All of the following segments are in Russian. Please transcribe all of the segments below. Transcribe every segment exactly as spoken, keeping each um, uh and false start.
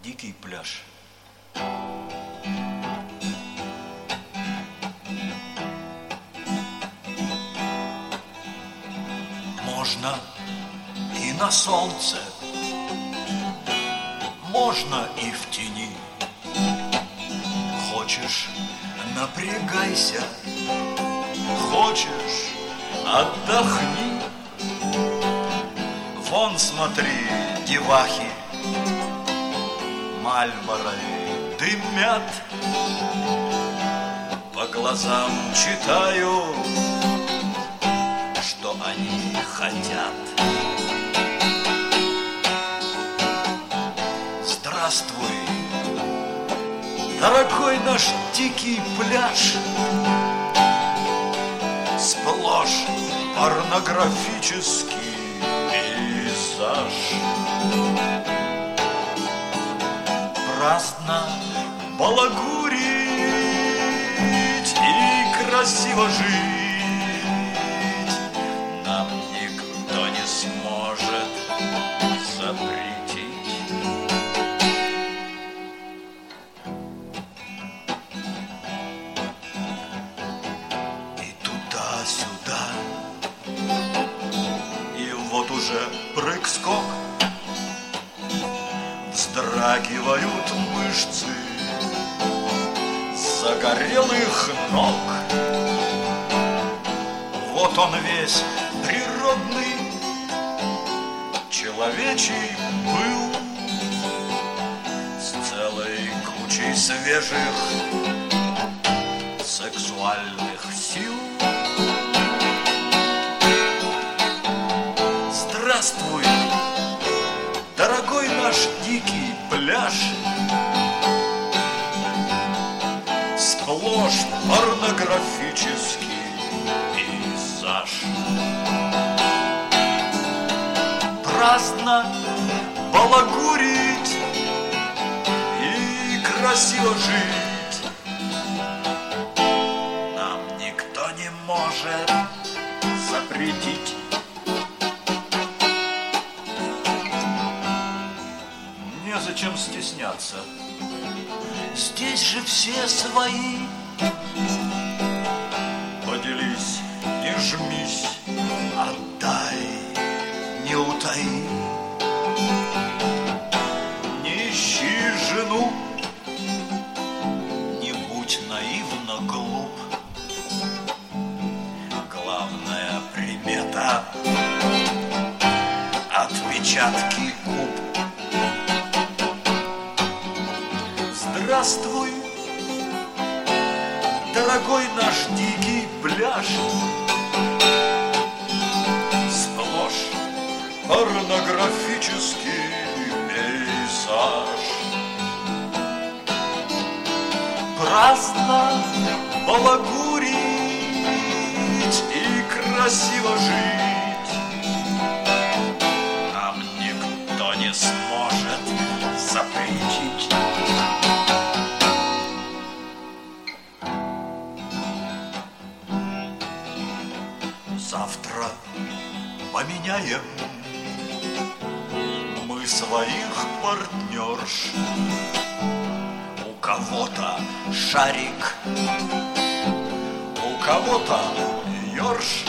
Дикий пляж. Можно и на солнце, можно и в тени. Хочешь — напрягайся, хочешь — отдохни. Вон, смотри, девахи Мальборои дымят. По глазам читаю, что они хотят. Здравствуй, дорогой наш дикий пляж. Сплошь порнографический пейзаж. Праздно балагурить и красиво жить нам никто не сможет запретить. И туда-сюда, и вот уже прыг-скок. Вздрагивают мышцы загорелых ног. Вот он весь природный человечий пыл с целой кучей свежих сексуальных сил. Здравствуй, дорогой наш дикий пляж. Сплошь порнографический пейзаж. Праздно балагурить и красиво жить нам никто не может запретить. Незачем стесняться, здесь же все свои. Поделись, не жмись, отдай, не утаи. Не ищи жену, не будь наивно глуп. Главная примета — отпечатки губ. Здравствуй, дорогой наш дикий пляж. Сплошь порнографический пейзаж. Праздно балагурить и красиво жить нам никто не сможет запретить. Завтра поменяем мы своих партнерш. У кого-то шарик, у кого-то ёрш.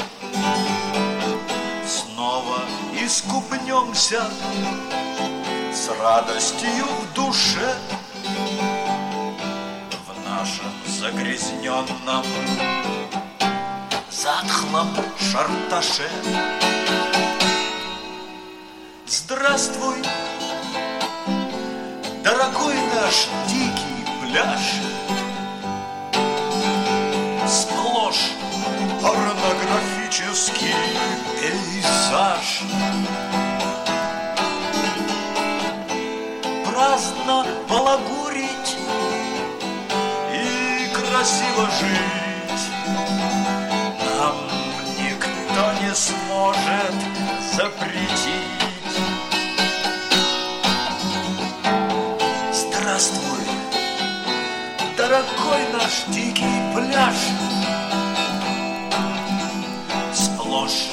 Снова искупнемся с радостью в душе в нашем загрязненном затхлом шарташе. Здравствуй, дорогой наш дикий пляж. Сплошь порнографический пейзаж. Праздно балагурить и красиво жить нам никто не сможет запретить. Здравствуй, дорогой наш дикий пляж. Сплошь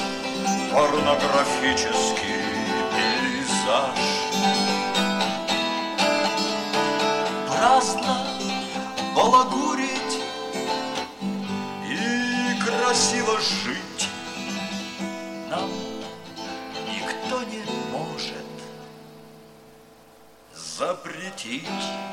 порнографический пейзаж. балагурить и красиво жить нам никто не может запретить.